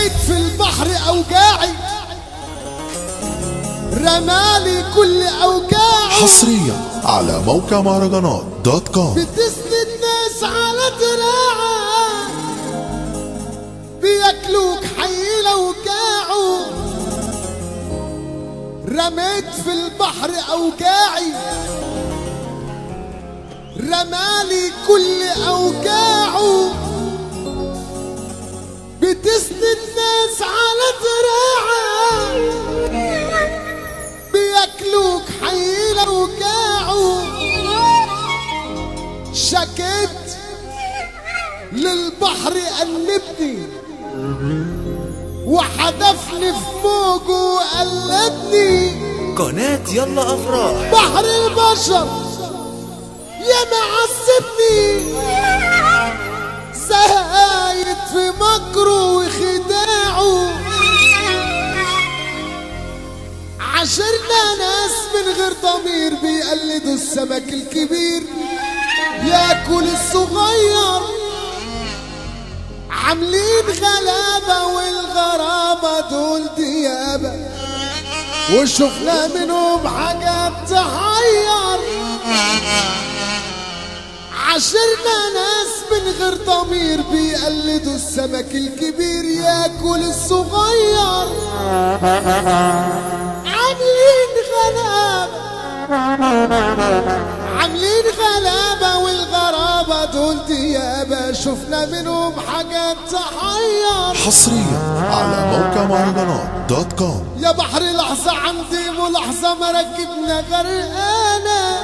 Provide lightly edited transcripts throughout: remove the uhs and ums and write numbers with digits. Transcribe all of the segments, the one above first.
رميت في البحر اوجاعي، رمالي كل اوجاعي. حصريا على موقع مهرجانات دوت كوم. بتسند الناس على دراعك، بياكلوك حي لو جاعوا. رميت في البحر اوجاعي، رمالي كل اوجاعه. بتسند الناس على دراعك، بياكلوك حي لو جاعوا. شكيت للبحر قلبني، وحدفني في موجه وقلبني. قناة يلا أفراح بحر البشر يا معذبني، زايد في مكره وخداعه. عاشرنا ناس من غير ضمير، بيقلدوا السمك الكبير ياكل الصغير. عاملين غلابة والغرابة دول ديابة، وشفنا منهم حاجات تحير. عاشرنا ناس من غير ضمير، بيقلدوا السمك الكبير ياكل الصغير. عاملين غلابة، عاملين غلابة والغرابة دول ديابة، شفنا منهم حاجات تحير. حصريا على موقع مهرجانات دوت كوم. يا بحر لحظة عندي ملاحظة، مراكبنا غرقانة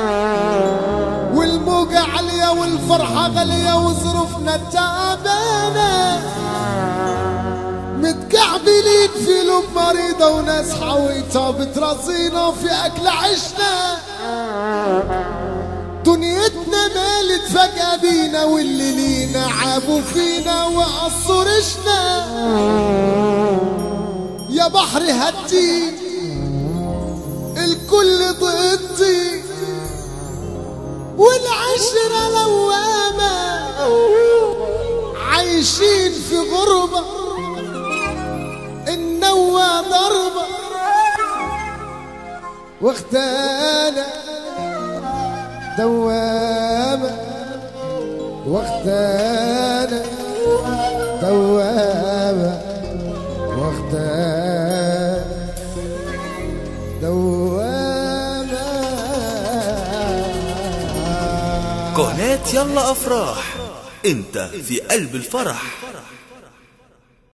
والموجة عالية والفرحة غالية وظروفنا تعبانة. متكعبلين في لب مريضة وناس حويطة بترازينا في أكل عشنا. دنيتنا مالت فجأة بينا، واللي لينا عابوا فينا وقصوا رشنا. يا بحر هدي الكل ضدي، والعشرة لوامة عايشين في غربة. النوى ضربة واختانا دوامة، واختانا دوامة، واختانا دوامة. قناة يلا أفراح، أنت في قلب الفرح.